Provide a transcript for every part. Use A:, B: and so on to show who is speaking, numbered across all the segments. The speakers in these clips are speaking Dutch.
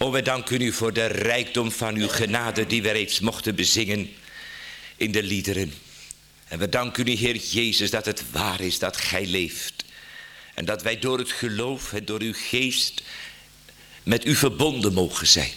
A: O, wij danken u voor de rijkdom van uw genade die we reeds mochten bezingen in de liederen. En we danken u, Heer Jezus, dat het waar is dat gij leeft. En dat wij door het geloof en door uw geest met u verbonden mogen zijn.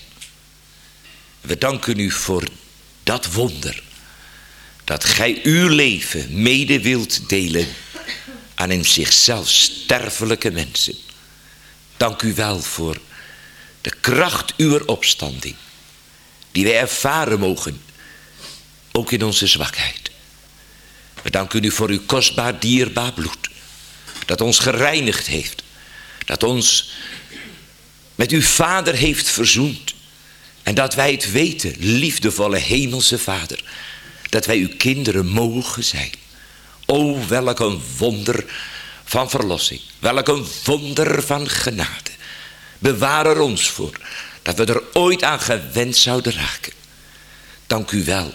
A: We danken u voor dat wonder. Dat gij uw leven mede wilt delen aan in zichzelf sterfelijke mensen. Dank u wel voor de kracht uwer opstanding. Die wij ervaren mogen. Ook in onze zwakheid. We danken u voor uw kostbaar dierbaar bloed. Dat ons gereinigd heeft. Dat ons met uw Vader heeft verzoend. En dat wij het weten, liefdevolle hemelse Vader. Dat wij uw kinderen mogen zijn. O, welk een wonder van verlossing. Welk een wonder van genade. Bewaar er ons voor. Dat we er ooit aan gewend zouden raken. Dank u wel.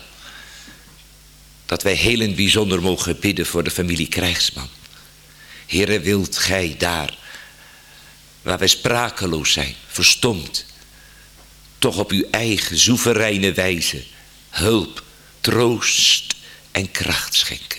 A: Dat wij heel in het bijzonder mogen bidden voor de familie Krijgsman. Heere, wilt gij daar, waar wij sprakeloos zijn, verstomd, toch op uw eigen soevereine wijze hulp, troost en kracht schenken.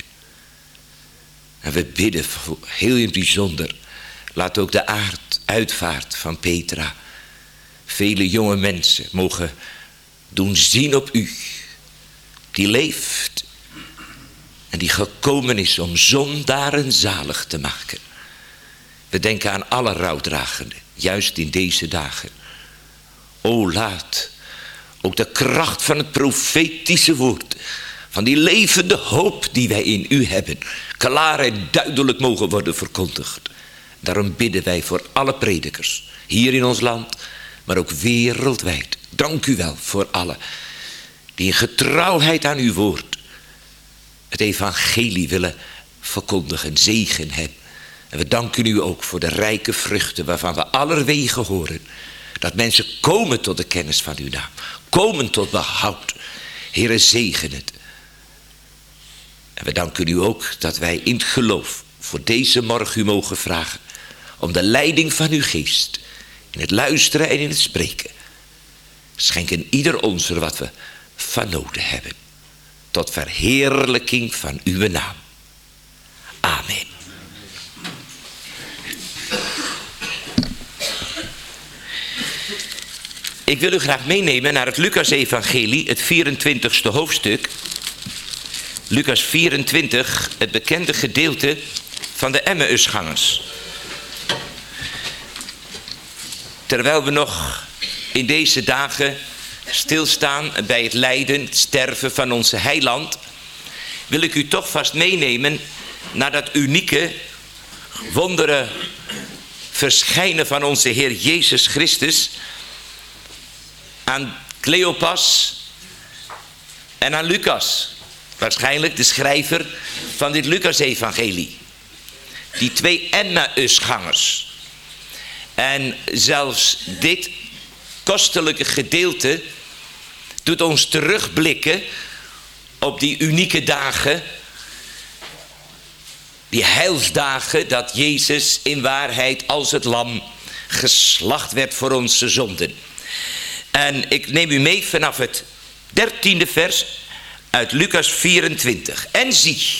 A: En we bidden heel in het bijzonder, laat ook de uitvaart van Petra vele jonge mensen mogen doen zien op u, die leeft en die gekomen is om zondaren zalig te maken. We denken aan alle rouwdragenden, juist in deze dagen. O, laat ook de kracht van het profetische woord, van die levende hoop die wij in u hebben, klaar en duidelijk mogen worden verkondigd. Daarom bidden wij voor alle predikers, hier in ons land, maar ook wereldwijd. Dank u wel voor allen die in getrouwheid aan uw woord het evangelie willen verkondigen, zegen hebben. En we danken u ook voor de rijke vruchten waarvan we allerwege horen. Dat mensen komen tot de kennis van uw naam. Komen tot behoud. Heere, zegen het. En we danken u ook dat wij in het geloof voor deze morgen u mogen vragen. Om de leiding van uw geest. In het luisteren en in het spreken. Schenken ieder ons er wat we van nodig hebben. Tot verheerlijking van uw naam. Amen. Ik wil u graag meenemen naar het Lucas-evangelie, het 24e hoofdstuk. Lucas 24, het bekende gedeelte van de Emmausgangers. Terwijl we nog in deze dagen stilstaan bij het lijden, het sterven van onze heiland, wil ik u toch vast meenemen naar dat unieke, wondere verschijnen van onze Heer Jezus Christus aan Cleopas en aan Lucas. Waarschijnlijk de schrijver van dit Lucas-evangelie. Die twee Emmausgangers. En zelfs dit kostelijke gedeelte doet ons terugblikken op die unieke dagen. Die heilsdagen dat Jezus in waarheid als het lam geslacht werd voor onze zonden. En ik neem u mee vanaf het 13e vers uit Lucas 24. En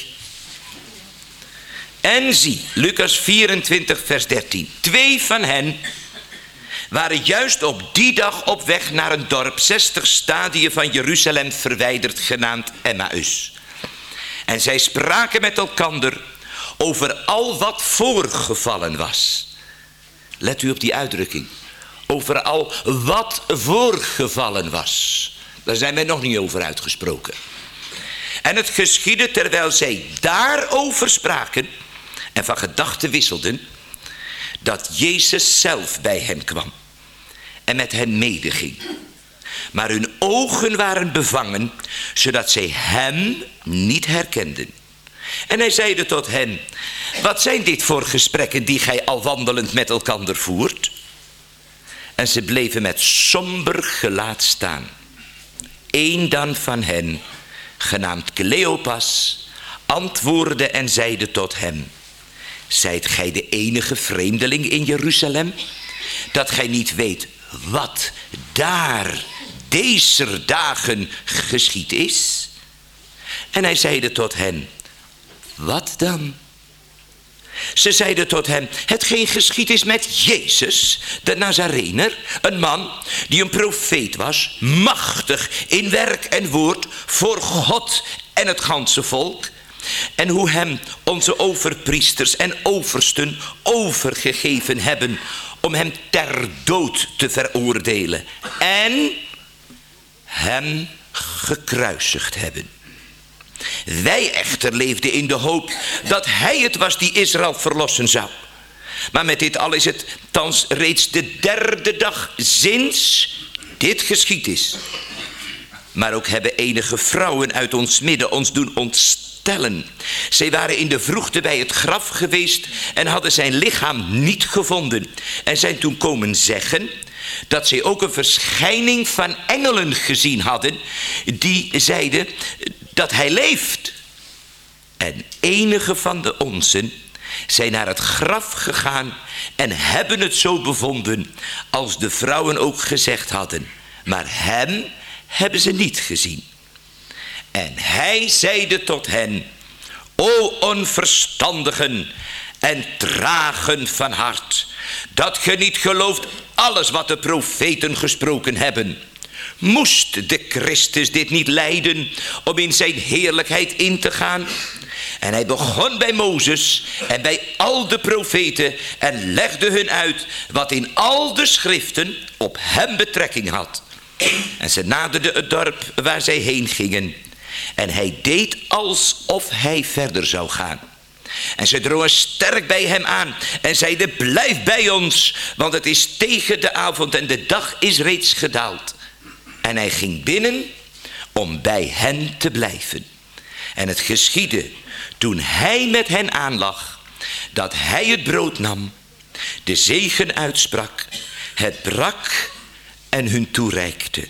A: zie, Lucas 24 vers 13. 2 van hen waren juist op die dag op weg naar een dorp 60 stadien van Jeruzalem verwijderd, genaamd Emmaus. En zij spraken met elkander over al wat voorgevallen was. Let u op die uitdrukking. Over al wat voorgevallen was. Daar zijn wij nog niet over uitgesproken. En het geschiedde terwijl zij daarover spraken en van gedachten wisselden, dat Jezus zelf bij hen kwam en met hen medeging. Maar hun ogen waren bevangen, zodat zij hem niet herkenden. En hij zeide tot hen: wat zijn dit voor gesprekken die gij al wandelend met elkander voert? En ze bleven met somber gelaat staan. Eén dan van hen, genaamd Cleopas, antwoordde en zeide tot hem: zijt gij de enige vreemdeling in Jeruzalem, dat gij niet weet wat daar deze dagen geschied is? En hij zeide tot hen, wat dan? Ze zeiden tot hem, hetgeen geschied is met Jezus, de Nazarener, een man die een profeet was, machtig in werk en woord voor God en het ganse volk. En hoe hem onze overpriesters en oversten overgegeven hebben om hem ter dood te veroordelen. En hem gekruisigd hebben. Wij echter leefden in de hoop dat hij het was die Israël verlossen zou. Maar met dit al is het thans reeds de 3e dag sinds dit geschied is. Maar ook hebben enige vrouwen uit ons midden ons doen ontstellen. Zij waren in de vroegte bij het graf geweest en hadden zijn lichaam niet gevonden. En zijn toen komen zeggen dat zij ook een verschijning van engelen gezien hadden, die zeiden dat hij leeft. En enige van de onzen zijn naar het graf gegaan en hebben het zo bevonden als de vrouwen ook gezegd hadden. Maar hem hebben ze niet gezien. En hij zeide tot hen, o onverstandigen en tragen van hart, dat ge niet gelooft alles wat de profeten gesproken hebben. Moest de Christus dit niet lijden om in zijn heerlijkheid in te gaan? En hij begon bij Mozes en bij al de profeten en legde hun uit wat in al de schriften op hem betrekking had. En ze naderden het dorp waar zij heen gingen. En hij deed alsof hij verder zou gaan. En ze drongen sterk bij hem aan en zeiden, blijf bij ons, want het is tegen de avond en de dag is reeds gedaald. En hij ging binnen om bij hen te blijven. En het geschiedde toen hij met hen aanlag, dat hij het brood nam, de zegen uitsprak, het brak en hun toereikte.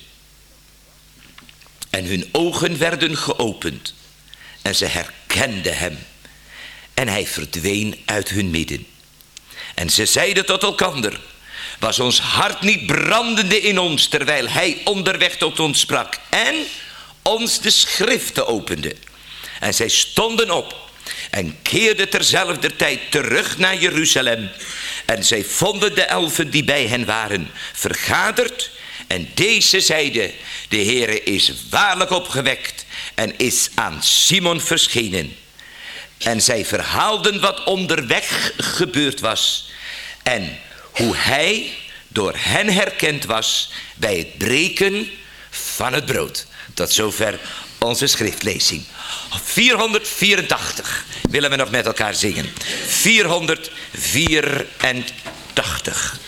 A: En hun ogen werden geopend en ze herkenden hem. En hij verdween uit hun midden. En ze zeiden tot elkander, was ons hart niet brandende in ons, terwijl hij onderweg tot ons sprak en ons de schriften opende. En zij stonden op en keerden terzelfder tijd terug naar Jeruzalem. En zij vonden de 11 die bij hen waren vergaderd. En deze zeiden, de Heere is waarlijk opgewekt en is aan Simon verschenen. En zij verhaalden wat onderweg gebeurd was. En hoe hij door hen herkend was bij het breken van het brood. Tot zover onze schriftlezing. 484 willen we nog met elkaar zingen. 484.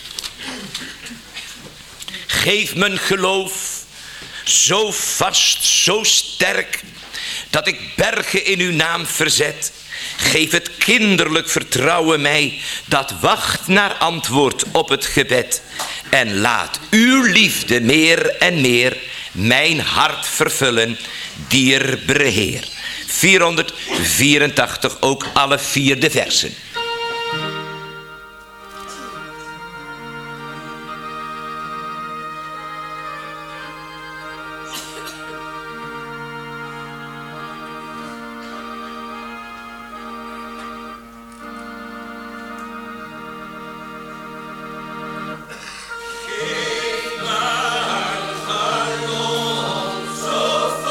A: Geef mijn geloof zo vast, zo sterk, dat ik bergen in uw naam verzet. Geef het kinderlijk vertrouwen mij, dat wacht naar antwoord op het gebed. En laat uw liefde meer en meer mijn hart vervullen, dierbare Heer. 484, ook alle 4 de versen.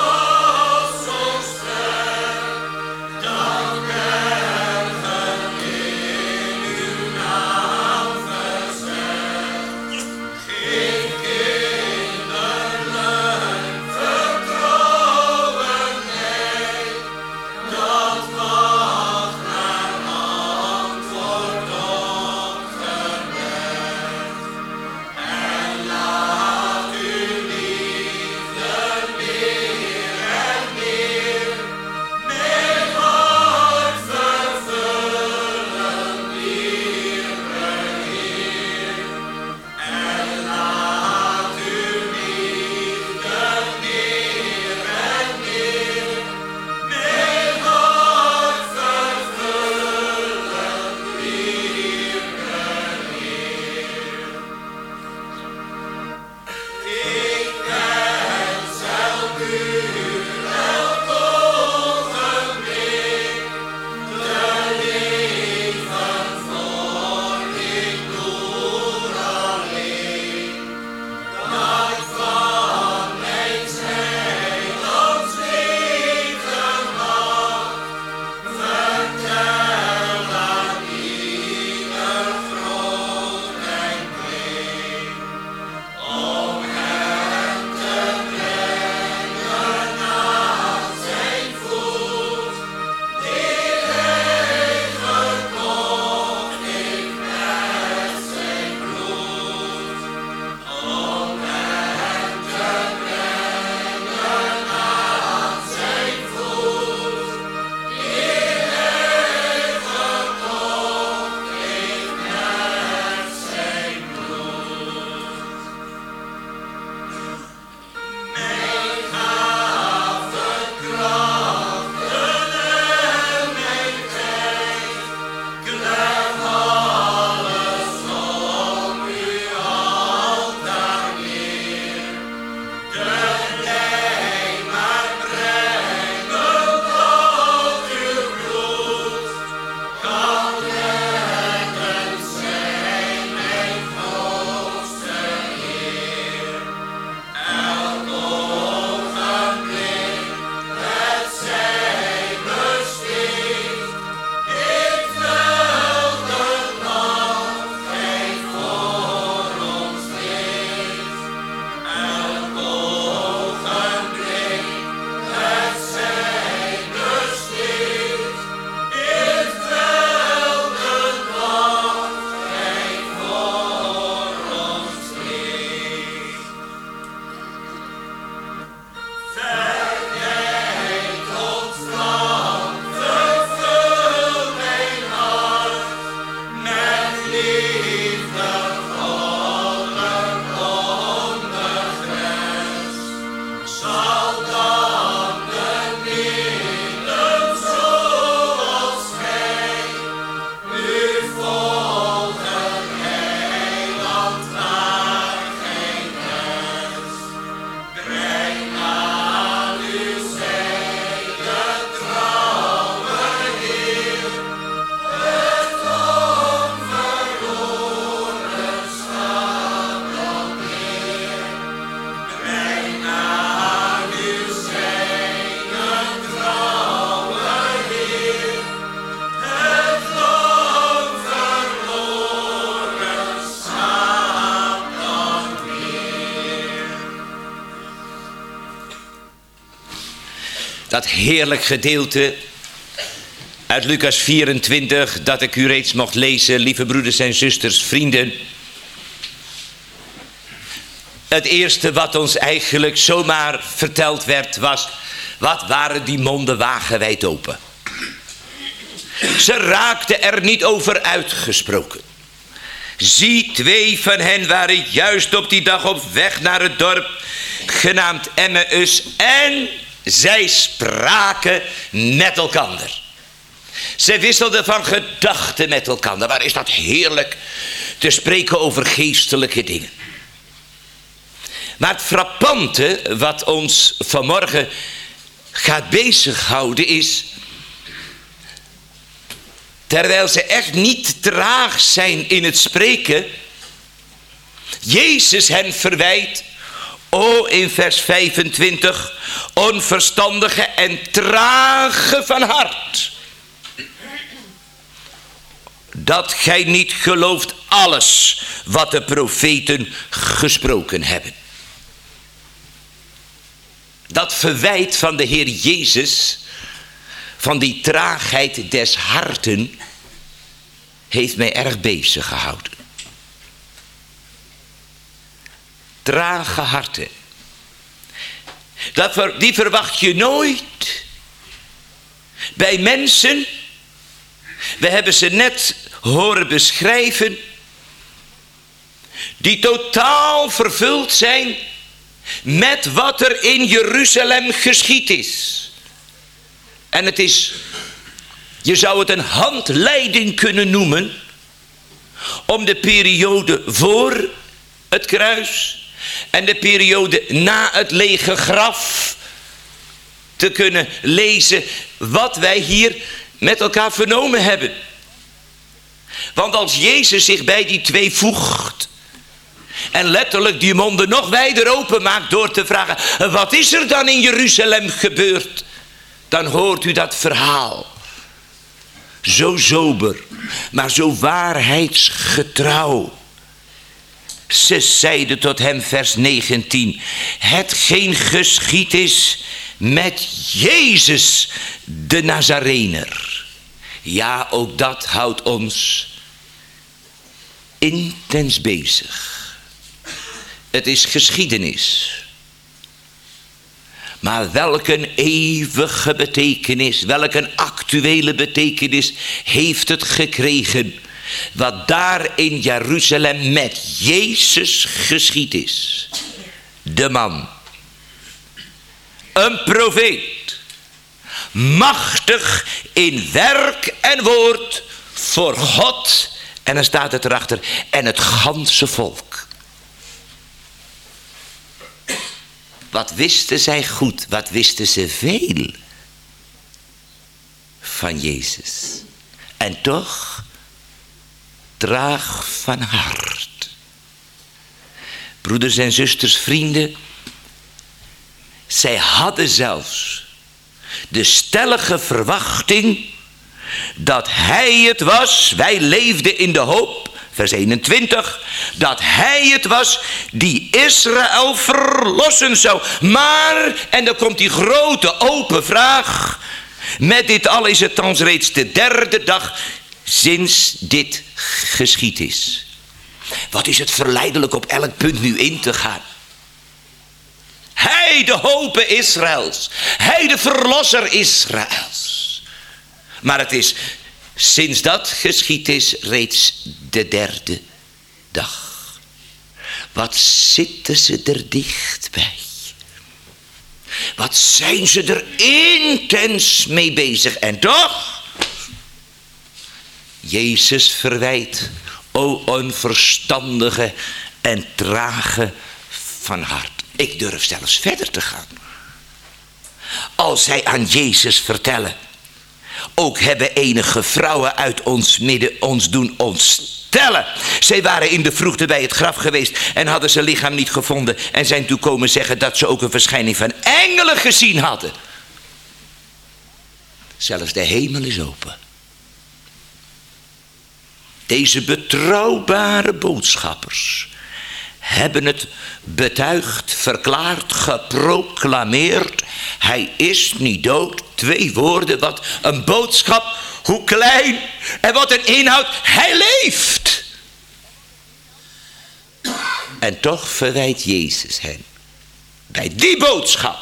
B: Dank
A: Dat heerlijk gedeelte uit Lucas 24, dat ik u reeds mocht lezen, lieve broeders en zusters, vrienden. Het eerste wat ons eigenlijk zomaar verteld werd was, wat waren die monden wagenwijd open. Ze raakten er niet over uitgesproken. Zie, 2 van hen waren juist op die dag op weg naar het dorp, genaamd Emmaus, en zij spraken met elkander. Zij wisselden van gedachten met elkander. Waar is dat heerlijk te spreken over geestelijke dingen. Maar het frappante wat ons vanmorgen gaat bezighouden is, terwijl ze echt niet traag zijn in het spreken, Jezus hen verwijt, in vers 25, onverstandige en trage van hart, dat gij niet gelooft alles wat de profeten gesproken hebben. Dat verwijt van de Heer Jezus, van die traagheid des harten, heeft mij erg bezig gehouden. Trage harten. Die verwacht je nooit bij mensen. We hebben ze net horen beschrijven, die totaal vervuld zijn met wat er in Jeruzalem geschied is. En het is, je zou het een handleiding kunnen noemen, om de periode voor het kruis en de periode na het lege graf te kunnen lezen wat wij hier met elkaar vernomen hebben. Want als Jezus zich bij die twee voegt en letterlijk die monden nog wijder open maakt door te vragen, wat is er dan in Jeruzalem gebeurd? Dan hoort u dat verhaal. Zo sober, maar zo waarheidsgetrouw. Ze zeiden tot hem, vers 19, hetgeen geschied is met Jezus de Nazarener. Ja, ook dat houdt ons intens bezig. Het is geschiedenis. Maar welk een eeuwige betekenis, welk een actuele betekenis heeft het gekregen wat daar in Jeruzalem met Jezus geschied is. De man, een profeet, machtig in werk en woord voor God, en dan staat het erachter, en het ganse volk. Wat wisten zij goed, wat wisten ze veel van Jezus. En toch traag van hart. Broeders en zusters, vrienden, zij hadden zelfs de stellige verwachting dat hij het was, wij leefden in de hoop, vers 21, dat hij het was die Israël verlossen zou. Maar, en dan komt die grote open vraag, met dit al is het thans reeds de derde dag sinds dit geschied is. Wat is het verleidelijk op elk punt nu in te gaan. Hij de hope Israëls, hij de verlosser Israëls. Maar het is sinds dat geschied is reeds de derde dag. Wat zitten ze er dichtbij. Wat zijn ze er intens mee bezig. En toch, Jezus verwijt, o onverstandige en trage van hart. Ik durf zelfs verder te gaan. Als zij aan Jezus vertellen, ook hebben enige vrouwen uit ons midden ons doen ontstellen. Zij waren in de vroegte bij het graf geweest en hadden zijn lichaam niet gevonden. En zijn toen komen zeggen dat ze ook een verschijning van engelen gezien hadden. Zelfs de hemel is open. Deze betrouwbare boodschappers hebben het betuigd, verklaard, geproclameerd. Hij is niet dood. 2 woorden, wat een boodschap, hoe klein en wat een inhoud. Hij leeft. En toch verwijt Jezus hen bij die boodschap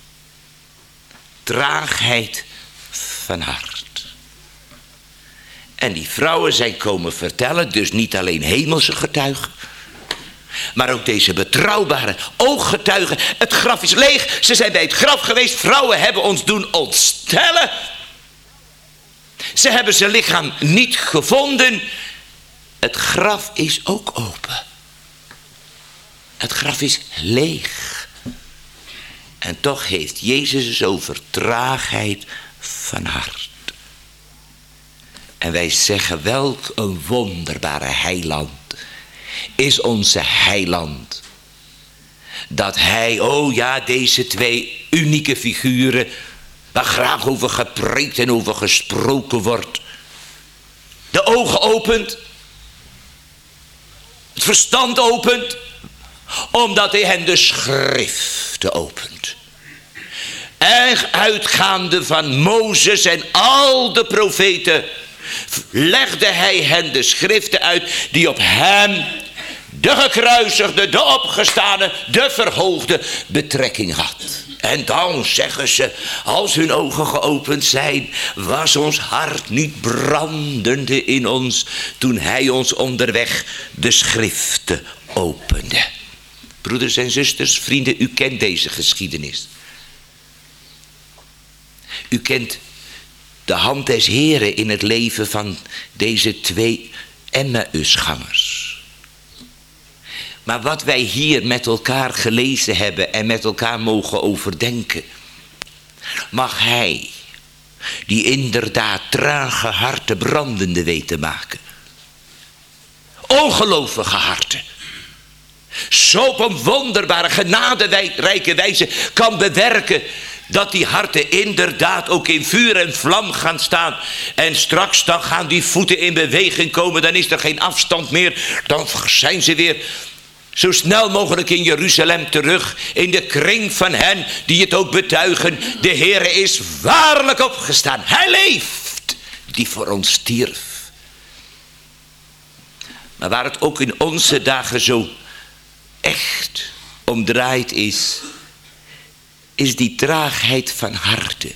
A: traagheid van hart. En die vrouwen zijn komen vertellen, dus niet alleen hemelse getuigen, maar ook deze betrouwbare ooggetuigen. Het graf is leeg, ze zijn bij het graf geweest, vrouwen hebben ons doen ontstellen. Ze hebben zijn lichaam niet gevonden. Het graf is ook open. Het graf is leeg. En toch heeft Jezus het over traagheid van hart. En wij zeggen, welk een wonderbare heiland is onze heiland. Dat hij, oh ja, deze 2 unieke figuren, waar graag over gepreekt en over gesproken wordt, de ogen opent, het verstand opent, omdat hij hen de schriften opent. En uitgaande van Mozes en al de profeten legde hij hen de schriften uit die op hem, de gekruisigde, de opgestane, de verhoogde, betrekking had. En dan zeggen ze, als hun ogen geopend zijn, was ons hart niet brandende in ons toen hij ons onderweg de schriften opende. Broeders en zusters, vrienden, u kent deze geschiedenis. U kent de hand des Heren in het leven van deze 2 Emmausgangers. Maar wat wij hier met elkaar gelezen hebben en met elkaar mogen overdenken, mag hij, die inderdaad trage harten brandende weet te maken, ongelovige harten, zo op een wonderbare, genaderijke wijze kan bewerken, dat die harten inderdaad ook in vuur en vlam gaan staan. En straks dan gaan die voeten in beweging komen. Dan is er geen afstand meer. Dan zijn ze weer zo snel mogelijk in Jeruzalem terug. In de kring van hen die het ook betuigen. De Heere is waarlijk opgestaan. Hij leeft. Die voor ons stierf. Maar waar het ook in onze dagen zo echt om draait is die traagheid van harten.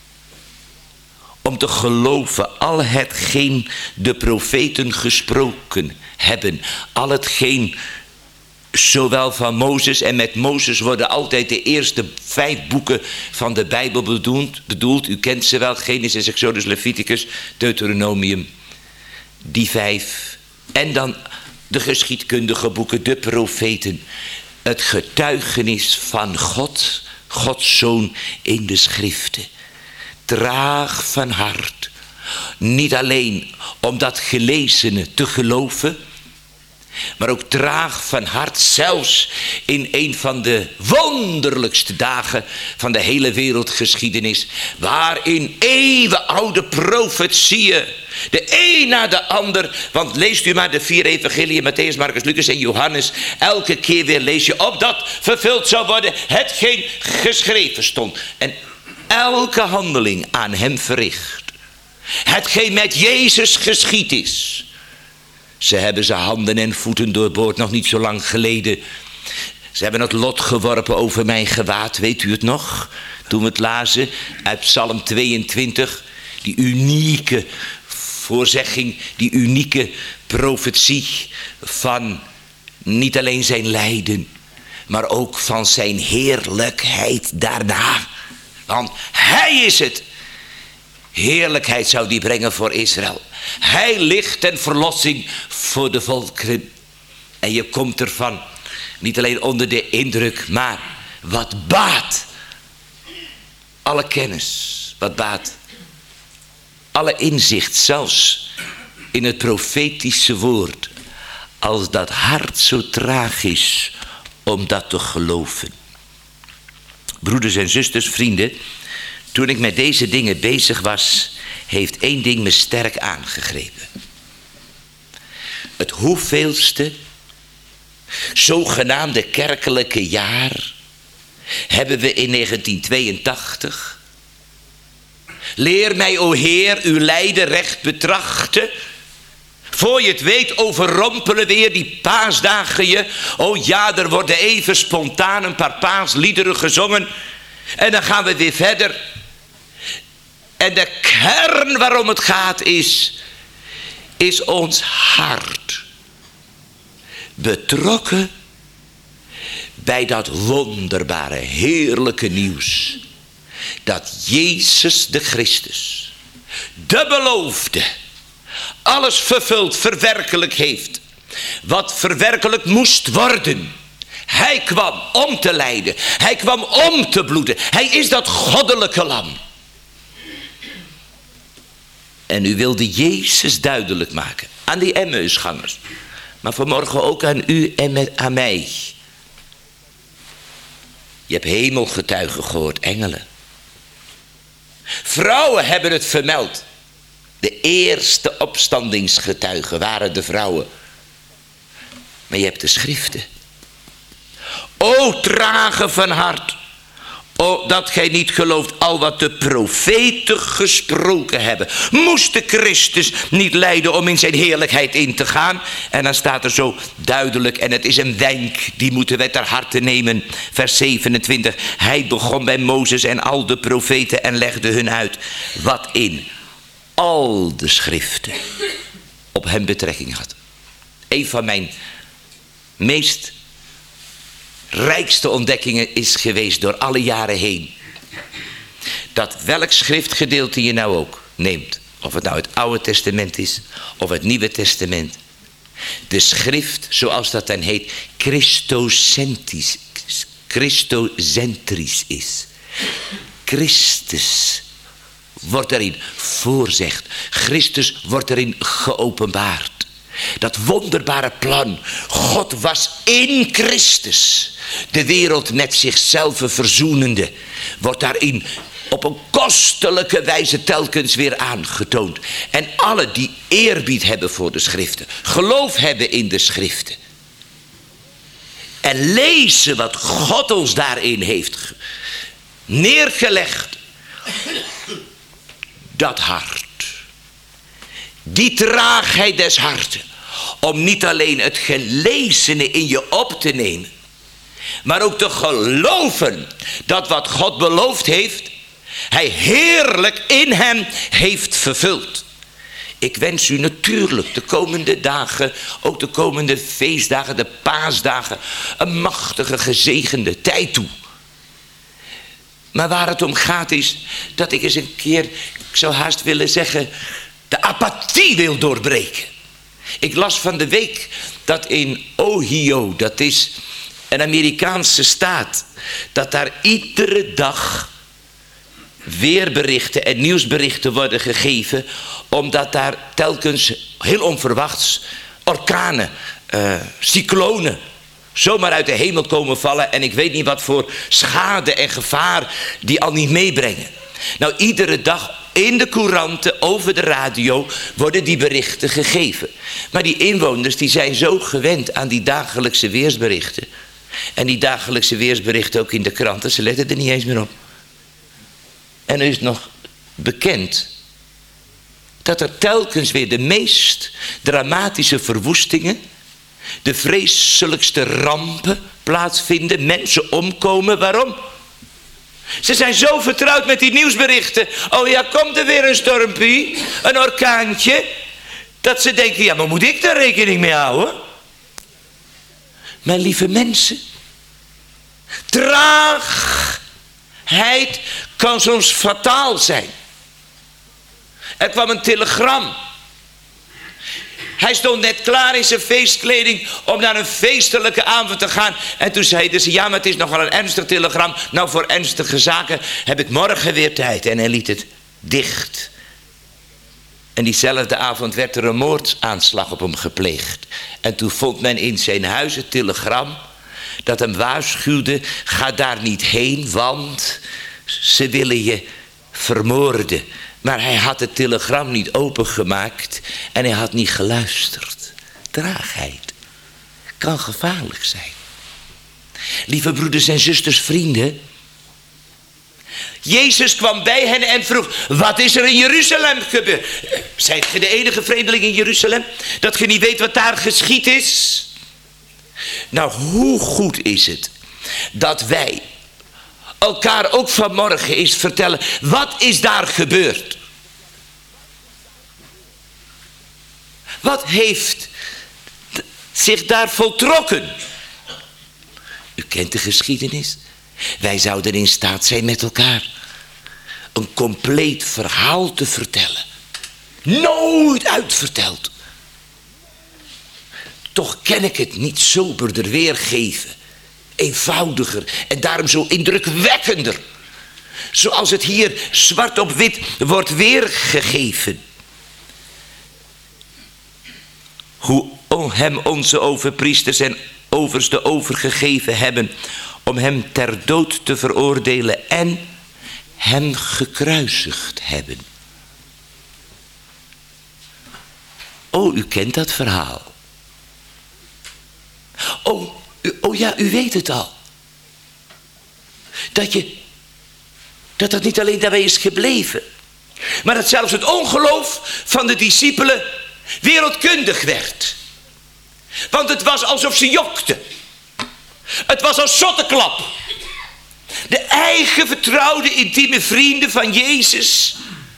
A: Om te geloven al hetgeen de profeten gesproken hebben. Al hetgeen zowel van Mozes, en met Mozes worden altijd de eerste 5 boeken van de Bijbel bedoeld. U kent ze wel, Genesis, Exodus, Leviticus, Deuteronomium. Die 5. En dan de geschiedkundige boeken, de profeten. Het getuigenis van God, Gods Zoon in de schriften. Traag van hart. Niet alleen om dat gelezene te geloven, maar ook traag van hart, zelfs in een van de wonderlijkste dagen van de hele wereldgeschiedenis, waarin eeuwenoude profetieën, de een na de ander, want leest u maar de 4 evangeliën, Matthäus, Marcus, Lucas en Johannes, elke keer weer lees je opdat vervuld zou worden hetgeen geschreven stond. En elke handeling aan hem verricht, hetgeen met Jezus geschied is. Ze hebben zijn handen en voeten doorboord, nog niet zo lang geleden. Ze hebben het lot geworpen over mijn gewaad, weet u het nog? Toen we het lazen uit Psalm 22, die unieke voorzegging, die unieke profetie van niet alleen zijn lijden, maar ook van zijn heerlijkheid daarna. Want hij is het. Heerlijkheid zou die brengen voor Israël. Hij ligt ten verlossing voor de volkeren. En je komt ervan niet alleen onder de indruk, maar wat baat alle kennis, wat baat alle inzicht, zelfs in het profetische woord, als dat hart zo traag is om dat te geloven. Broeders en zusters, vrienden, toen ik met deze dingen bezig was, heeft 1 ding me sterk aangegrepen. Het hoeveelste zogenaamde kerkelijke jaar hebben we in 1982. Leer mij, o Heer, uw lijden recht betrachten. Voor je het weet overrompelen weer die paasdagen je. Oh ja, er worden even spontaan een paar paasliederen gezongen. En dan gaan we weer verder. En de kern waarom het gaat is ons hart betrokken bij dat wonderbare, heerlijke nieuws. Dat Jezus de Christus, de beloofde, alles vervuld, verwerkelijk heeft. Wat verwerkelijk moest worden. Hij kwam om te lijden. Hij kwam om te bloeden. Hij is dat goddelijke lam. En u wilde Jezus duidelijk maken aan die Emmausgangers. Maar vanmorgen ook aan u en aan mij. Je hebt hemelgetuigen gehoord, engelen. Vrouwen hebben het vermeld. De eerste opstandingsgetuigen waren de vrouwen. Maar je hebt de schriften. O trage van hart. O, dat gij niet gelooft al wat de profeten gesproken hebben. Moest de Christus niet lijden om in zijn heerlijkheid in te gaan? En dan staat er zo duidelijk, en het is een wenk, die moeten wij ter harte nemen. Vers 27. Hij begon bij Mozes en al de profeten en legde hun uit wat in al de schriften op hem betrekking had. Een van mijn meest rijkste ontdekkingen is geweest door alle jaren heen. Dat welk schriftgedeelte je nou ook neemt. Of het nou het Oude Testament is. Of het Nieuwe Testament. De schrift, zoals dat dan heet, Christocentrisch is. Christus wordt erin voorzegd. Christus wordt erin geopenbaard. Dat wonderbare plan. God was in Christus de wereld met zichzelf verzoenende. Wordt daarin op een kostelijke wijze telkens weer aangetoond. En alle die eerbied hebben voor de schriften. Geloof hebben in de schriften. En lezen wat God ons daarin heeft neergelegd. Dat hart. Die traagheid des harten. Om niet alleen het gelezene in je op te nemen. Maar ook te geloven dat wat God beloofd heeft. Hij heerlijk in hem heeft vervuld. Ik wens u natuurlijk de komende dagen. Ook de komende feestdagen, de paasdagen. Een machtige gezegende tijd toe. Maar waar het om gaat is dat ik eens een keer, ik zou haast willen zeggen, de apathie wil doorbreken. Ik las van de week dat in Ohio, dat is een Amerikaanse staat, dat daar iedere dag weerberichten en nieuwsberichten worden gegeven, omdat daar telkens heel onverwachts orkanen, cyclonen zomaar uit de hemel komen vallen. En ik weet niet wat voor schade en gevaar die al niet meebrengen. Nou, iedere dag in de couranten, over de radio, worden die berichten gegeven. Maar die inwoners die zijn zo gewend aan die dagelijkse weersberichten. En die dagelijkse weersberichten ook in de kranten, ze letten er niet eens meer op. En er is nog bekend dat er telkens weer de meest dramatische verwoestingen, de vreselijkste rampen plaatsvinden, mensen omkomen. Waarom? Ze zijn zo vertrouwd met die nieuwsberichten. Oh ja, komt er weer een stormpie, een orkaantje, dat ze denken, ja, maar moet ik daar rekening mee houden? Mijn lieve mensen, traagheid kan soms fataal zijn. Er kwam een telegram. Hij stond net klaar in zijn feestkleding om naar een feestelijke avond te gaan. En toen zeiden ze, ja, maar het is nogal een ernstig telegram. Nou, voor ernstige zaken heb ik morgen weer tijd. En hij liet het dicht. En diezelfde avond werd er een moordaanslag op hem gepleegd. En toen vond men in zijn huis het telegram dat hem waarschuwde, ga daar niet heen, want ze willen je vermoorden. Maar hij had het telegram niet opengemaakt en hij had niet geluisterd. Traagheid kan gevaarlijk zijn. Lieve broeders en zusters, vrienden. Jezus kwam bij hen en vroeg, wat is er in Jeruzalem gebeurd? Zijt ge de enige vreemdeling in Jeruzalem? Dat ge niet weet wat daar geschied is? Nou, hoe goed is het dat wij elkaar ook vanmorgen eens vertellen, wat is daar gebeurd? Wat heeft zich daar voltrokken? U kent de geschiedenis. Wij zouden in staat zijn met elkaar een compleet verhaal te vertellen. Nooit uitverteld. Toch ken ik het niet soberder weergeven. Eenvoudiger en daarom zo indrukwekkender. Zoals het hier zwart op wit wordt weergegeven. Hoe hem onze overpriesters en oversten overgegeven hebben om hem ter dood te veroordelen en hem gekruisigd hebben. Oh, u kent dat verhaal. Oh ja, u weet het al. Dat het niet alleen daarbij is gebleven, maar dat zelfs het ongeloof van de discipelen wereldkundig werd. Want het was alsof ze jokten. Het was als zotteklap. De eigen vertrouwde intieme vrienden van Jezus.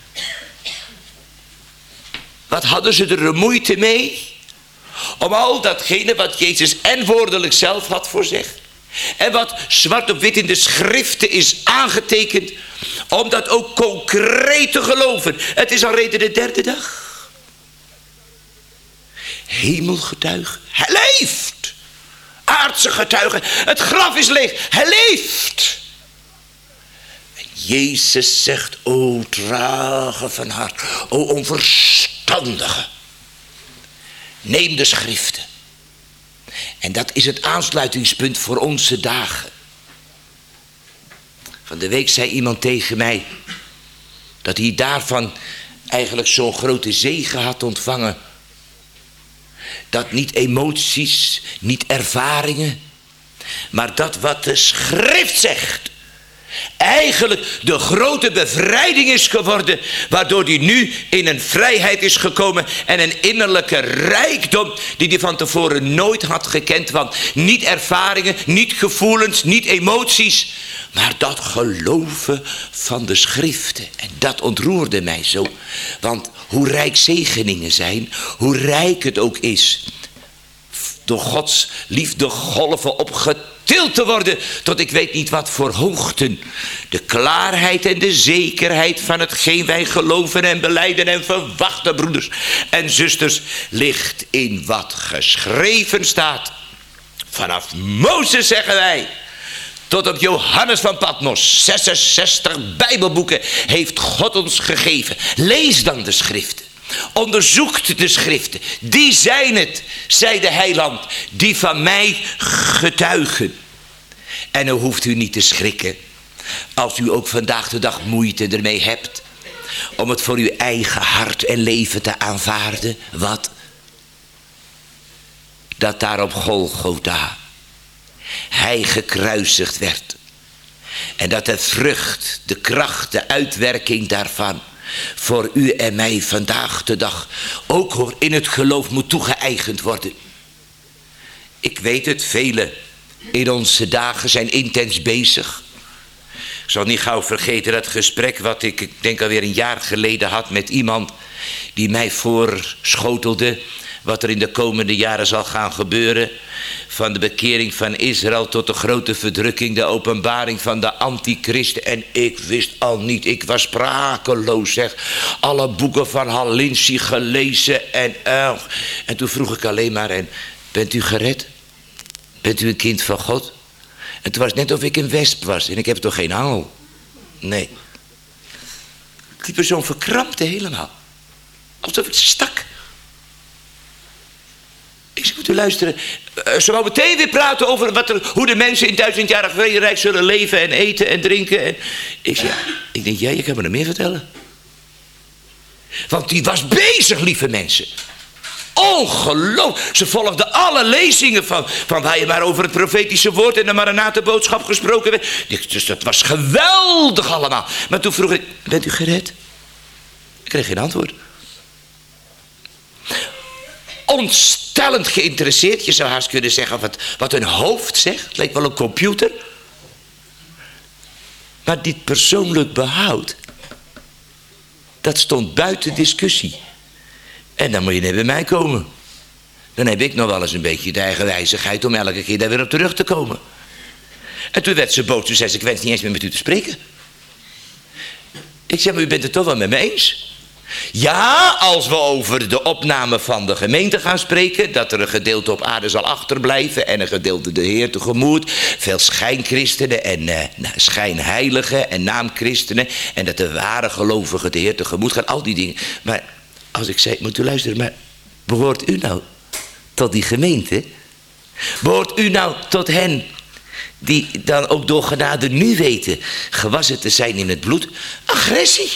A: Wat hadden ze er moeite mee? Om al datgene wat Jezus en woordelijk zelf had voorzegd. En wat zwart op wit in de schriften is aangetekend. Om dat ook concreet te geloven. Het is al reden de 3e dag. Hemelgetuige, hij leeft. Aardse getuige, het graf is leeg, hij leeft. En Jezus zegt, o trage van hart, o onverstandige. Neem de schriften. En dat is het aansluitingspunt voor onze dagen. Van de week zei iemand tegen mij dat hij daarvan eigenlijk zo'n grote zegen had ontvangen. Dat niet emoties, niet ervaringen, maar dat wat de schrift zegt, eigenlijk de grote bevrijding is geworden, waardoor hij nu in een vrijheid is gekomen en een innerlijke rijkdom die hij van tevoren nooit had gekend. Want niet ervaringen, niet gevoelens, niet emoties, maar dat geloven van de schriften. En dat ontroerde mij zo. Want hoe rijk zegeningen zijn, hoe rijk het ook is, door Gods liefde golven opgetild te worden tot ik weet niet wat voor hoogten. De klaarheid en de zekerheid van hetgeen wij geloven en belijden en verwachten, broeders en zusters, ligt in wat geschreven staat. Vanaf Mozes, zeggen wij, tot op Johannes van Patmos, 66 Bijbelboeken heeft God ons gegeven. Lees dan de schriften. Onderzoekt de schriften. Die zijn het, zei de heiland, die van mij getuigen. En dan hoeft u niet te schrikken als u ook vandaag de dag moeite ermee hebt om het voor uw eigen hart en leven te aanvaarden. Wat? Dat daar op Golgotha hij gekruisigd werd. En dat de vrucht, de kracht, de uitwerking daarvan voor u en mij vandaag de dag ook in het geloof moet toegeëigend worden. Ik weet het, velen in onze dagen zijn intens bezig. Ik zal niet gauw vergeten dat gesprek wat ik denk alweer een jaar geleden had met iemand die mij voorschotelde wat er in de komende jaren zal gaan gebeuren. Van de bekering van Israël tot de grote verdrukking, de openbaring van de antichrist. En ik wist al niet, ik was sprakeloos, zeg. Alle boeken van Halinsi gelezen en toen vroeg ik alleen maar, en bent u gered? Bent u een kind van God? En toen was het net of ik een wesp was en ik heb toch geen angel? Nee. Die persoon verkrampte helemaal. Alsof ik stak. Ik zeg, moet u luisteren. Ze wou meteen weer praten over hoe de mensen in 1000-jarig vrederijk zullen leven en eten en drinken. En ik zeg, ik denk, je kan me nog meer vertellen. Want die was bezig, lieve mensen. Ongelooflijk. Ze volgden alle lezingen van waar je maar over het profetische woord en de Maranatha-boodschap gesproken werd. Dus dat was geweldig allemaal. Maar toen vroeg ik, bent u gered? Ik kreeg geen antwoord. Ontstellend geïnteresseerd. Je zou haast kunnen zeggen wat een hoofd zegt. Het leek wel een computer. Maar dit persoonlijk behoud, dat stond buiten discussie. En dan moet je net bij mij komen. Dan heb ik nog wel eens een beetje de eigenwijzigheid om elke keer daar weer op terug te komen. En toen werd ze boos. Toen zei ze, ik wens niet eens meer met u te spreken. Ik zeg, maar u bent het toch wel met me eens? Ja, als we over de opname van de gemeente gaan spreken, dat er een gedeelte op aarde zal achterblijven en een gedeelte de Heer tegemoet. Veel schijnchristenen en schijnheiligen en naamchristenen. En dat de ware gelovigen de Heer tegemoet gaan. Al die dingen. Maar als ik zei, moet u luisteren, maar behoort u nou tot die gemeente? Behoort u nou tot hen die dan ook door genade nu weten gewassen te zijn in het bloed? Agressie.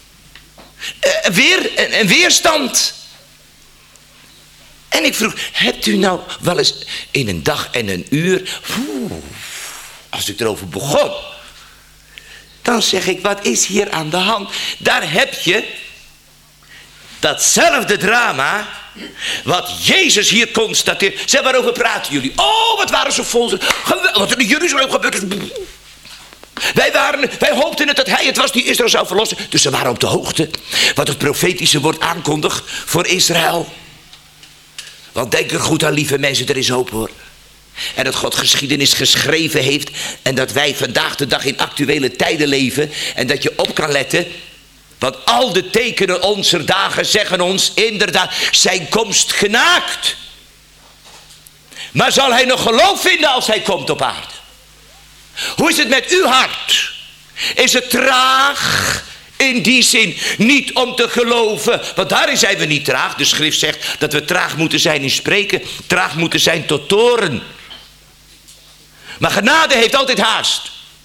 A: Een weerstand. En ik vroeg, hebt u nou wel eens in een dag en een uur, als ik erover begon, dan zeg ik, wat is hier aan de hand? Daar heb je datzelfde drama wat Jezus hier constateert. Zeg, waarover praten jullie? Oh, wat waren ze vol. Wat er in Jeruzalem gebeurd is. Wij hoopten dat hij het was die Israël zou verlossen. Dus ze waren op de hoogte wat het profetische woord aankondigt voor Israël. Want denk er goed aan, lieve mensen, er is hoop hoor. En dat God geschiedenis geschreven heeft. En dat wij vandaag de dag in actuele tijden leven. En dat je op kan letten. Want al de tekenen onze dagen zeggen ons inderdaad zijn komst genaakt. Maar zal hij nog geloof vinden als hij komt op aarde? Hoe is het met uw hart? Is het traag? In die zin niet om te geloven. Want daarin zijn we niet traag. De schrift zegt dat we traag moeten zijn in spreken. Traag moeten zijn tot toorn. Maar genade heeft altijd haast.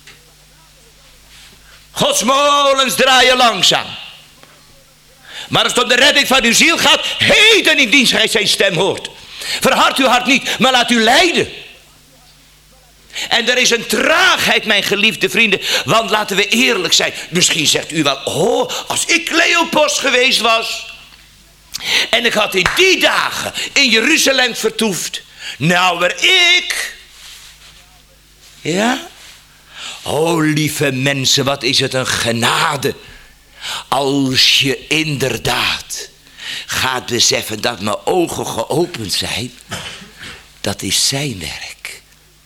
A: Gods molens draaien langzaam. Maar als het om de redding van uw ziel gaat, heden indien gij zijn stem hoort. Verhard uw hart niet, maar laat u leiden. En er is een traagheid, mijn geliefde vrienden. Want laten we eerlijk zijn. Misschien zegt u wel, oh, als ik Cleopas geweest was. En ik had in die dagen in Jeruzalem vertoefd. Nou, waar ik. Ja? Oh, lieve mensen, wat is het een genade. Als je inderdaad gaat beseffen dat mijn ogen geopend zijn. Dat is zijn werk.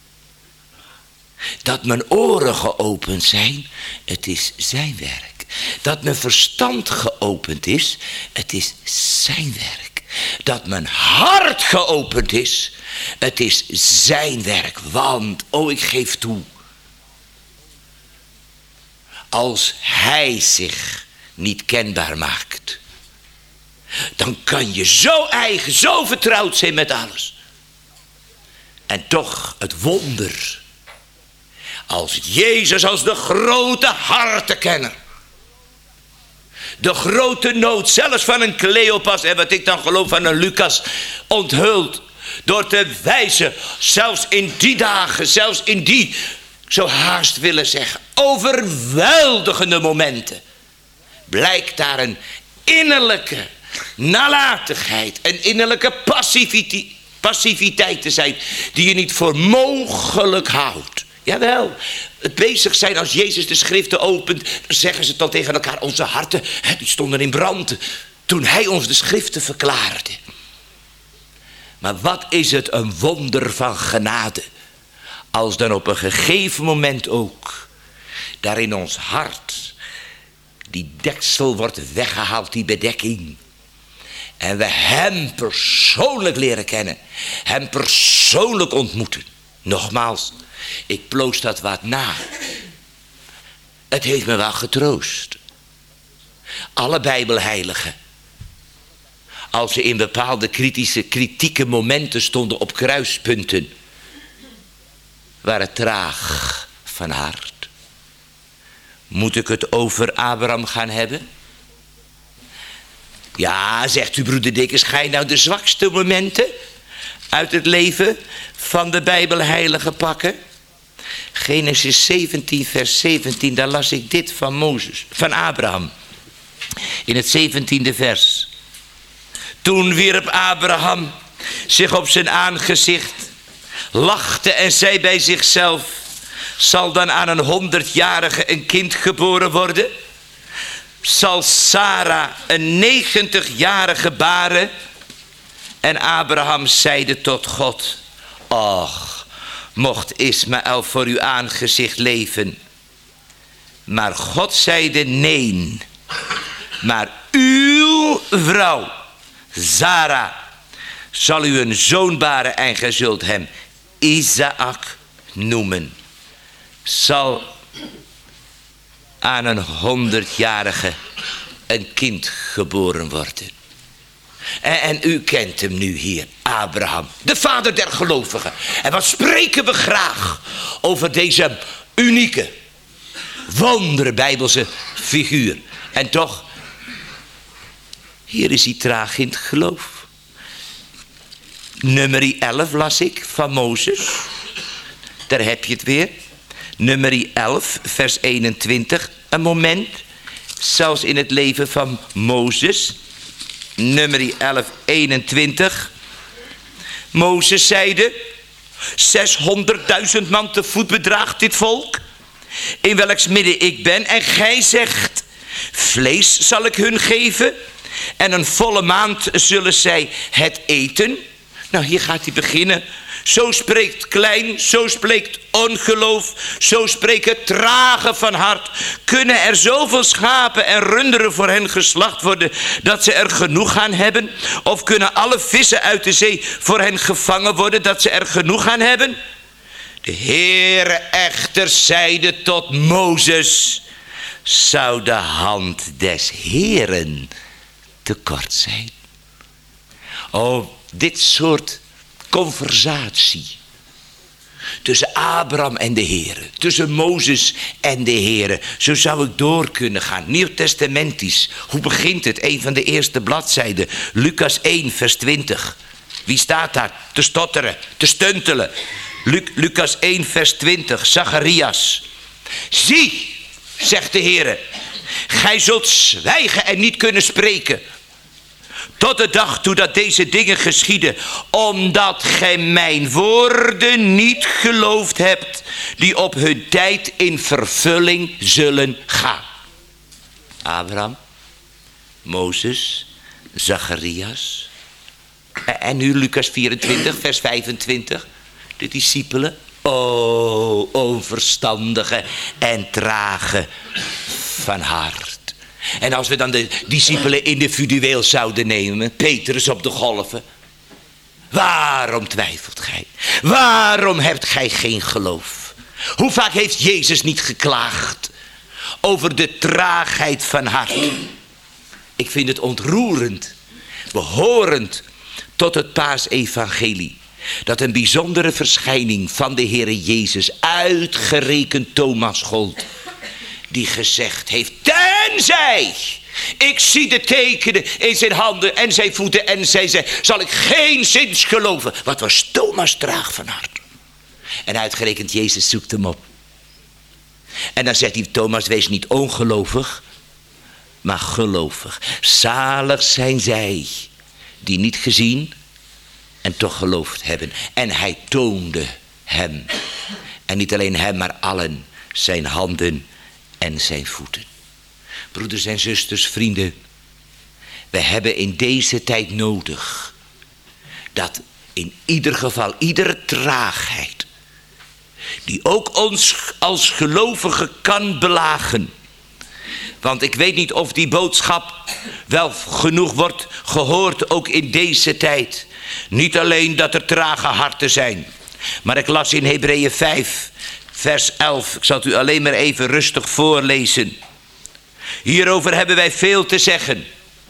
A: Dat mijn oren geopend zijn, het is zijn werk. Dat mijn verstand geopend is, het is zijn werk. Dat mijn hart geopend is, het is zijn werk. Want, oh, ik geef toe. Als hij zich niet kenbaar maakt, dan kan je zo eigen, zo vertrouwd zijn met alles. En toch het wonder. Als Jezus als de grote hartenkenner. De grote nood zelfs van een Cleopas en wat ik dan geloof van een Lucas onthult. Door te wijzen, zelfs in die dagen, zelfs in die, ik zou haast willen zeggen, overweldigende momenten. Blijkt daar een innerlijke nalatigheid, een innerlijke passiviteit te zijn die je niet voor mogelijk houdt. Jawel, het bezig zijn als Jezus de schriften opent, dan zeggen ze dan tegen elkaar, onze harten, die stonden in brand toen hij ons de schriften verklaarde. Maar wat is het een wonder van genade, als dan op een gegeven moment ook, daar in ons hart, die deksel wordt weggehaald, die bedekking. En we hem persoonlijk leren kennen, hem persoonlijk ontmoeten. Nogmaals, ik ploos dat wat na. Het heeft me wel getroost. Alle Bijbelheiligen, als ze in bepaalde kritieke momenten stonden op kruispunten, waren traag van hart. Moet ik het over Abraham gaan hebben? Ja, zegt u broeder Dikkers, ga je nou de zwakste momenten? uit het leven van de Bijbelheilige pakken? Genesis 17 vers 17, daar las ik dit van Abraham. In het 17e vers. Toen wierp Abraham zich op zijn aangezicht, lachte en zei bij zichzelf: zal dan aan een 100-jarige een kind geboren worden? Zal Sarah een 90-jarige baren? En Abraham zeide tot God: och, mocht Ismaël voor uw aangezicht leven. Maar God zeide: nee, maar uw vrouw Sarah zal u een zoon baren en gij zult hem Isaac noemen. Zal aan een 100-jarige een kind geboren worden. En u kent hem nu hier, Abraham, de vader der gelovigen. En wat spreken we graag over deze unieke, wondere Bijbelse figuur. En toch, hier is hij traag in het geloof. Nummer 11 las ik van Mozes. Daar heb je het weer. Nummer 11 vers 21. Een moment, zelfs in het leven van Mozes. Nummer 11, 21. Mozes zeide: 600.000 man te voet bedraagt dit volk, in welks midden ik ben. En gij zegt: vlees zal ik hun geven, en een volle maand zullen zij het eten. Nou, hier gaat hij beginnen. Zo spreekt klein, zo spreekt ongeloof, zo spreekt het trage van hart. Kunnen er zoveel schapen en runderen voor hen geslacht worden, dat ze er genoeg aan hebben? Of kunnen alle vissen uit de zee voor hen gevangen worden, dat ze er genoeg aan hebben? De Heere echter zeide tot Mozes: zou de hand des Heeren te kort zijn? Oh, dit soort conversatie tussen Abraham en de Heere, tussen Mozes en de Heere, zo zou ik door kunnen gaan. Nieuwtestamentisch, hoe begint het? Een van de eerste bladzijden, Lucas 1 vers 20. Wie staat daar? Te stotteren, te stuntelen. Lucas 1 vers 20, Zacharias. Zie, zegt de Heere, gij zult zwijgen en niet kunnen spreken, tot de dag toe dat deze dingen geschieden, omdat gij mijn woorden niet geloofd hebt, die op hun tijd in vervulling zullen gaan. Abraham, Mozes, Zacharias. En nu Lucas 24 vers 25. De discipelen. O, onverstandige en trage van hart. En als we dan de discipelen individueel zouden nemen, Petrus op de golven. Waarom twijfelt gij? Waarom hebt gij geen geloof? Hoe vaak heeft Jezus niet geklaagd over de traagheid van hart? Ik vind het ontroerend, behorend tot het paasevangelie, dat een bijzondere verschijning van de Heere Jezus uitgerekend Thomas gold, die gezegd heeft: tenzij ik zie de tekenen in zijn handen en zijn voeten en zij zei, zal ik geen zins geloven. Wat was Thomas traag van hart. En uitgerekend Jezus zoekt hem op. En dan zegt hij: Thomas, wees niet ongelovig, maar gelovig. Zalig zijn zij die niet gezien en toch geloofd hebben. En hij toonde hem. En niet alleen hem, maar allen zijn handen en zijn voeten. Broeders en zusters, vrienden, we hebben in deze tijd nodig dat in ieder geval iedere traagheid die ook ons als gelovigen kan belagen. Want ik weet niet of die boodschap wel genoeg wordt gehoord ook in deze tijd. Niet alleen dat er trage harten zijn, maar ik las in Hebreeën 5 vers 11. Ik zal het u alleen maar even rustig voorlezen. Hierover hebben wij veel te zeggen,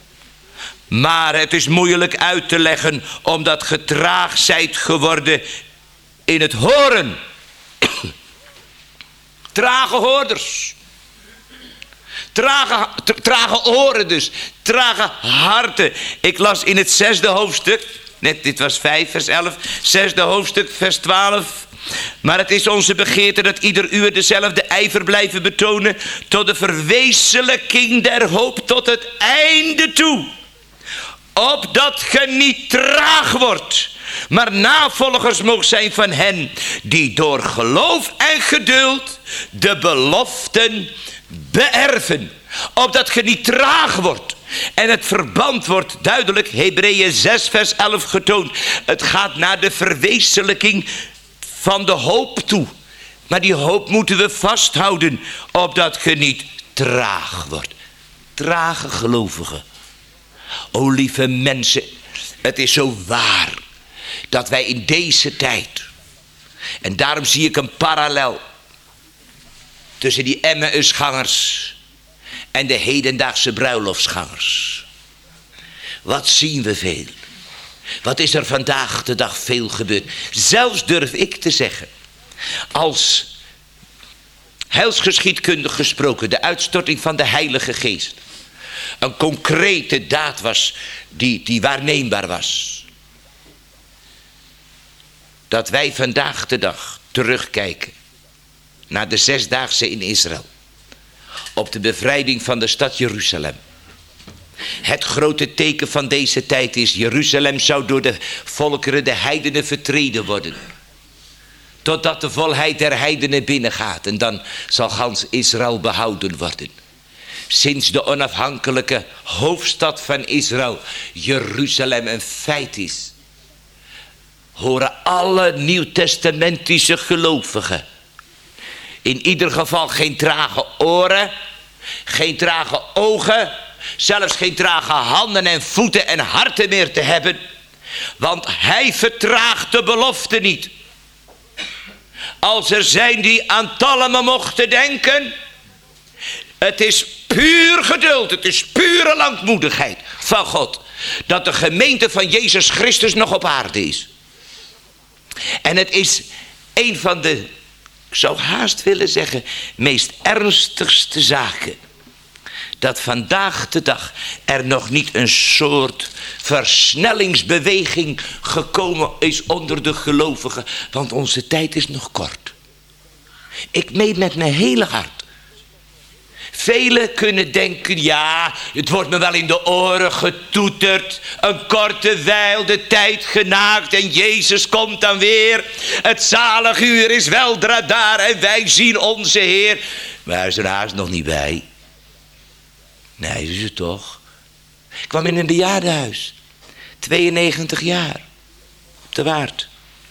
A: maar het is moeilijk uit te leggen, omdat ge traag zijt geworden in het horen. Trage hoorders. Trage oren dus. Trage harten. Ik las in het 6e hoofdstuk Net, dit was 5 vers 11. 6e hoofdstuk vers 12. Maar het is onze begeerte dat ieder uur dezelfde ijver blijven betonen, tot de verwezenlijking der hoop tot het einde toe. Opdat ge niet traag wordt, maar navolgers mogen zijn van hen die door geloof en geduld de beloften beërven. Opdat ge niet traag wordt. En het verband wordt duidelijk, Hebreeën 6 vers 11 getoond. Het gaat naar de verwezenlijking van de hoop toe. Maar die hoop moeten we vasthouden, opdat ge niet traag wordt. Trage gelovigen. O lieve mensen, het is zo waar dat wij in deze tijd, en daarom zie ik een parallel tussen die Emmausgangers en de hedendaagse bruiloftsgangers. Wat zien we veel? Wat is er vandaag de dag veel gebeurd? Zelfs durf ik te zeggen, als heilsgeschiedkundig gesproken, de uitstorting van de Heilige Geest een concrete daad was die waarneembaar was. Dat wij vandaag de dag terugkijken naar de 6-daagse in Israël. Op de bevrijding van de stad Jeruzalem. Het grote teken van deze tijd is, Jeruzalem zou door de volkeren, de heidenen, vertreden worden. Totdat de volheid der heidenen binnengaat. En dan zal gans Israël behouden worden. Sinds de onafhankelijke hoofdstad van Israël, Jeruzalem, een feit is, horen alle nieuwtestamentische gelovigen in ieder geval geen trage oren, geen trage ogen, zelfs geen trage handen en voeten en harten meer te hebben. Want hij vertraagt de belofte niet. Als er zijn die aan talmen mochten denken, het is puur geduld, het is pure langmoedigheid van God, dat de gemeente van Jezus Christus nog op aarde is. En het is een van de, ik zou haast willen zeggen, meest ernstigste zaken, dat vandaag de dag er nog niet een soort versnellingsbeweging gekomen is onder de gelovigen. Want onze tijd is nog kort. Ik meen met mijn hele hart. Velen kunnen denken, ja, het wordt me wel in de oren getoeterd. Een korte wijl, de tijd genaakt en Jezus komt dan weer. Het zalig uur is weldra daar en wij zien onze Heer. Maar hij is er haast nog niet bij. Nee, is het toch. Ik kwam in een bejaardenhuis. 92 jaar. Op de Waard.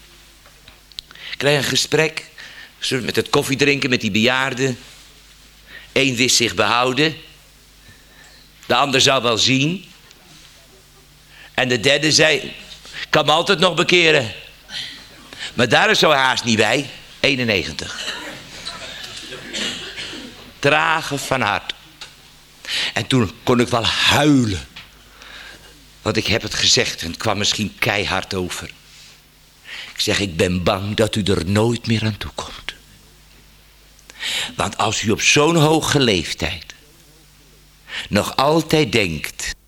A: Ik kreeg een gesprek. Met het koffiedrinken met die bejaarden. Eén wist zich behouden. De ander zou wel zien. En de derde zei, ik kan me altijd nog bekeren. Maar daar is zo haast niet bij. 91. Trage van hart. En toen kon ik wel huilen. Want ik heb het gezegd en het kwam misschien keihard over. Ik zeg, ik ben bang dat u er nooit meer aan toe komt. Want als u op zo'n hoge leeftijd nog altijd denkt